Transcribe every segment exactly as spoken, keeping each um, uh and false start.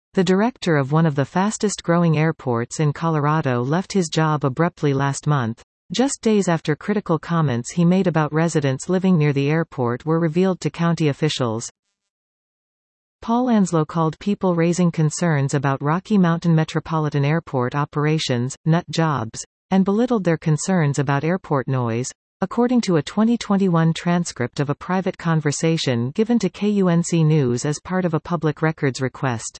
The director of one of the fastest-growing airports in Colorado left his job abruptly last month, just days after critical comments he made about residents living near the airport were revealed to county officials. Paul Anslo called people raising concerns about Rocky Mountain Metropolitan Airport operations nut jobs, and belittled their concerns about airport noise, according to a twenty twenty-one transcript of a private conversation given to K U N C News as part of a public records request.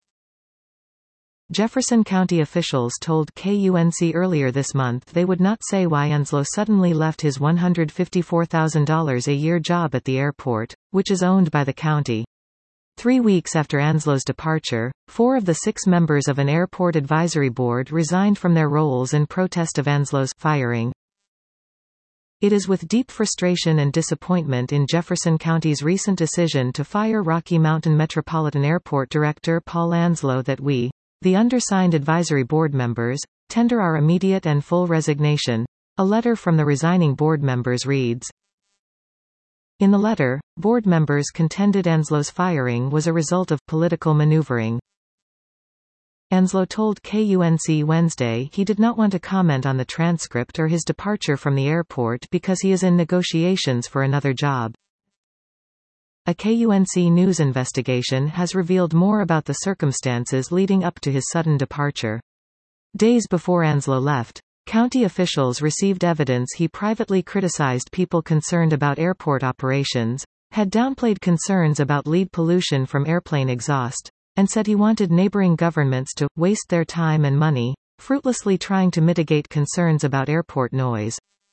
Jefferson County officials told K U N C earlier this month they would not say why Anslo suddenly left his one hundred fifty-four thousand dollars a year job at the airport, which is owned by the county. Three weeks after Anslo's departure, four of the six members of an airport advisory board resigned from their roles in protest of Anslo's firing. It is with deep frustration and disappointment in Jefferson County's recent decision to fire Rocky Mountain Metropolitan Airport Director Paul Anslo that we, the undersigned advisory board members, tender our immediate and full resignation. A letter from the resigning board members reads. In the letter, board members contended Anslo's firing was a result of political maneuvering. Anslo told K U N C Wednesday he did not want to comment on the transcript or his departure from the airport because he is in negotiations for another job. A K U N C News investigation has revealed more about the circumstances leading up to his sudden departure. Days before Anslo left, county officials received evidence he privately criticized people concerned about airport operations, had downplayed concerns about lead pollution from airplane exhaust, and said he wanted neighboring governments to waste their time and money, fruitlessly trying to mitigate concerns about airport noise.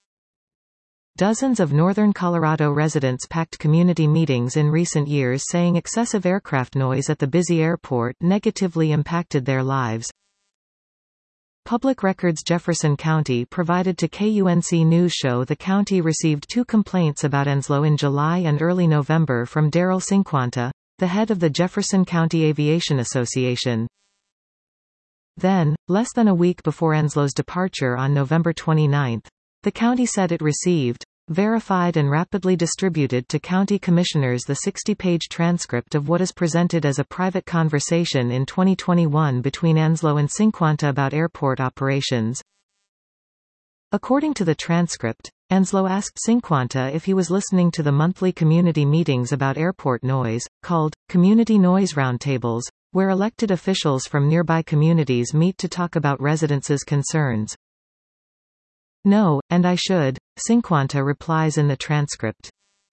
Dozens of northern Colorado residents packed community meetings in recent years saying excessive aircraft noise at the busy airport negatively impacted their lives. Public records Jefferson County provided to K U N C News show the county received two complaints about Anslo in July and early November from Daryl Cinquanta, the head of the Jefferson County Aviation Association. Then, less than a week before Anslo's departure on November twenty-ninth, the county said it received, verified and rapidly distributed to county commissioners the sixty-page transcript of what is presented as a private conversation in twenty twenty-one between Anslo and Cinquanta about airport operations. According to the transcript, Anslo asked Cinquanta if he was listening to the monthly community meetings about airport noise, called Community Noise Roundtables, where elected officials from nearby communities meet to talk about residents' concerns. No, and I should, Cinquanta replies in the transcript.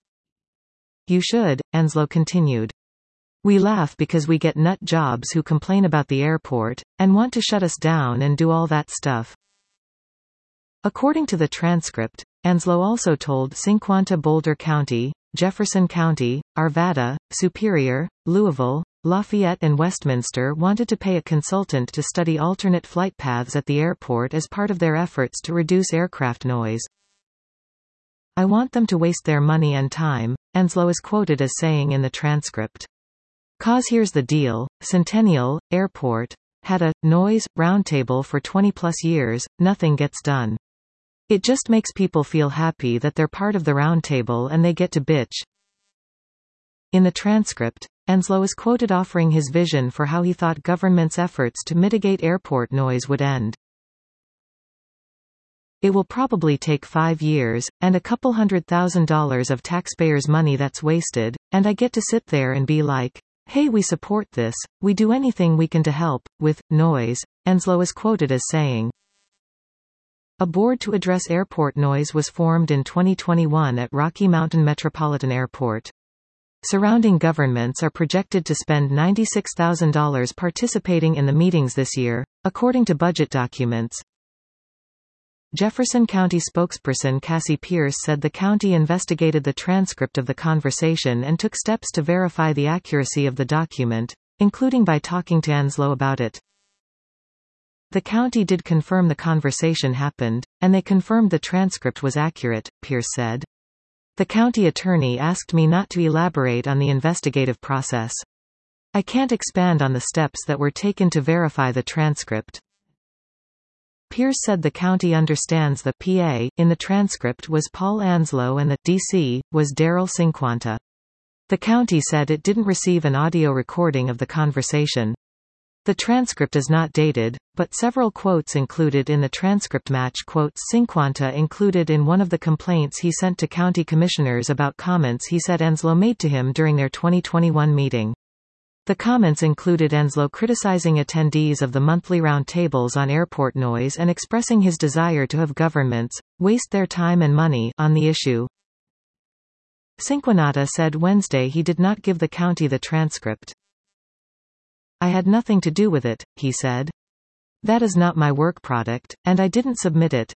You should, Anslo continued. We laugh because we get nut jobs who complain about the airport, and want to shut us down and do all that stuff. According to the transcript, Anslo also told Cinquanta Boulder County, Jefferson County, Arvada, Superior, Louisville, Lafayette and Westminster wanted to pay a consultant to study alternate flight paths at the airport as part of their efforts to reduce aircraft noise. I want them to waste their money and time, Anslo is quoted as saying in the transcript. Cause here's the deal, Centennial, Airport, had a noise roundtable for twenty plus years, nothing gets done. It just makes people feel happy that they're part of the roundtable and they get to bitch. In the transcript, Anslo is quoted offering his vision for how he thought government's efforts to mitigate airport noise would end. It will probably take five years, and a couple hundred thousand dollars of taxpayers' money that's wasted, and I get to sit there and be like, hey, we support this, we do anything we can to help, with noise, Anslo is quoted as saying. A board to address airport noise was formed in twenty twenty-one at Rocky Mountain Metropolitan Airport. Surrounding governments are projected to spend ninety-six thousand dollars participating in the meetings this year, according to budget documents. Jefferson County spokesperson Cassie Pierce said the county investigated the transcript of the conversation and took steps to verify the accuracy of the document, including by talking to Anslo about it. The county did confirm the conversation happened, and they confirmed the transcript was accurate, Pierce said. The county attorney asked me not to elaborate on the investigative process. I can't expand on the steps that were taken to verify the transcript. Pierce said the county understands the P A in the transcript was Paul Anslo and the D C was Daryl Cinquanta. The county said it didn't receive an audio recording of the conversation. The transcript is not dated, but several quotes included in the transcript match quotes Cinquanta included in one of the complaints he sent to county commissioners about comments he said Enslow made to him during their twenty twenty-one meeting. The comments included Enslow criticizing attendees of the monthly roundtables on airport noise and expressing his desire to have governments waste their time and money on the issue. Cinquanta said Wednesday he did not give the county the transcript. "I had nothing to do with it," he said. "That is not my work product, and I didn't submit it."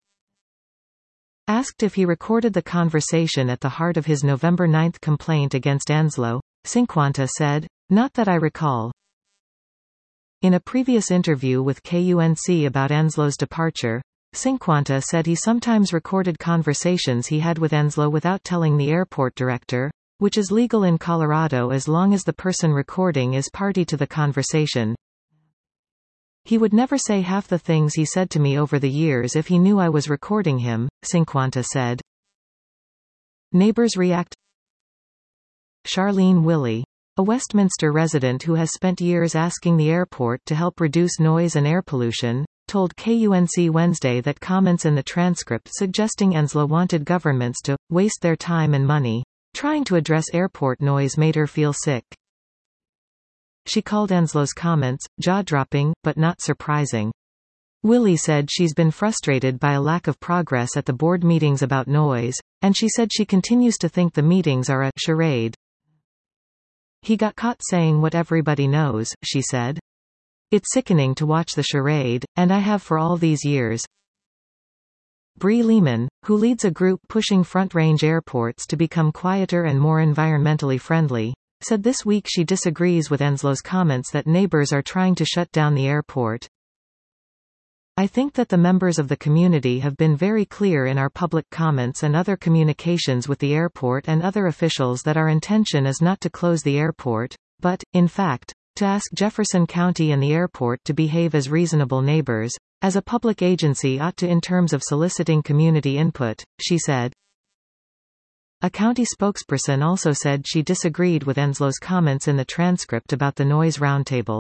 Asked if he recorded the conversation at the heart of his November ninth complaint against Enslow, Cinquanta said, "Not that I recall." In a previous interview with K U N C about Enslow's departure, Cinquanta said he sometimes recorded conversations he had with Enslow without telling the airport director, which is legal in Colorado as long as the person recording is party to the conversation. "He would never say half the things he said to me over the years if he knew I was recording him," Cinquanta said. Neighbors react. Charlene Willey, a Westminster resident who has spent years asking the airport to help reduce noise and air pollution, told K U N C Wednesday that comments in the transcript suggesting Enslow wanted governments to waste their time and money trying to address airport noise made her feel sick. She called Enslow's comments jaw-dropping, but not surprising. Willey said she's been frustrated by a lack of progress at the board meetings about noise, and she said she continues to think the meetings are a charade. "He got caught saying what everybody knows," she said. "It's sickening to watch the charade, and I have for all these years." Bree Lehman, who leads a group pushing front-range airports to become quieter and more environmentally friendly, said this week she disagrees with Enslow's comments that neighbors are trying to shut down the airport. "I think that the members of the community have been very clear in our public comments and other communications with the airport and other officials that our intention is not to close the airport, but, in fact, to ask Jefferson County and the airport to behave as reasonable neighbors, as a public agency ought to in terms of soliciting community input," she said. A county spokesperson also said she disagreed with Enslow's comments in the transcript about the noise roundtable.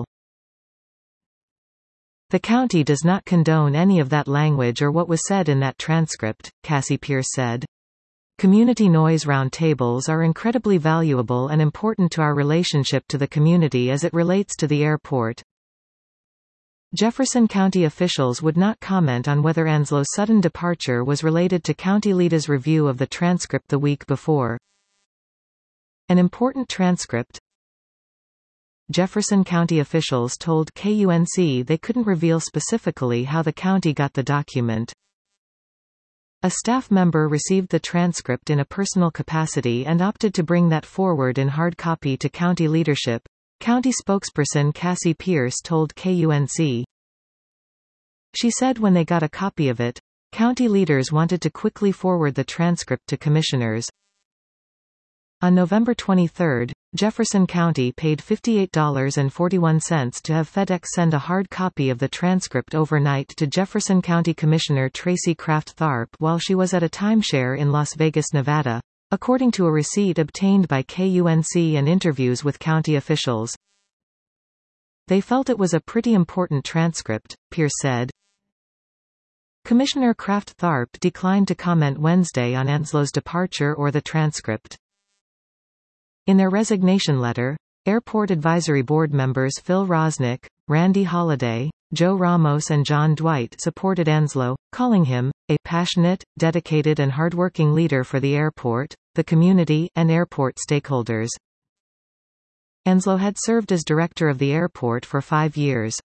"The county does not condone any of that language or what was said in that transcript," Cassie Pierce said. "Community noise roundtables are incredibly valuable and important to our relationship to the community as it relates to the airport." Jefferson County officials would not comment on whether Enslow's sudden departure was related to County Leada's review of the transcript the week before. An important transcript. Jefferson County officials told K U N C they couldn't reveal specifically how the county got the document. A staff member received the transcript in a personal capacity and opted to bring that forward in hard copy to county leadership, county spokesperson Cassie Pierce told K U N C. She said when they got a copy of it, county leaders wanted to quickly forward the transcript to commissioners. On November twenty-third, Jefferson County paid fifty-eight dollars and forty-one cents to have FedEx send a hard copy of the transcript overnight to Jefferson County Commissioner Tracy Kraft Tharp while she was at a timeshare in Las Vegas, Nevada, according to a receipt obtained by K U N C and interviews with county officials. "They felt it was a pretty important transcript," Pierce said. Commissioner Kraft Tharp declined to comment Wednesday on Enslow's departure or the transcript. In their resignation letter, Airport Advisory Board members Phil Rosnick, Randy Holliday, Joe Ramos and John Dwight supported Enslow, calling him a passionate, dedicated and hardworking leader for the airport, the community, and airport stakeholders. Enslow had served as director of the airport for five years.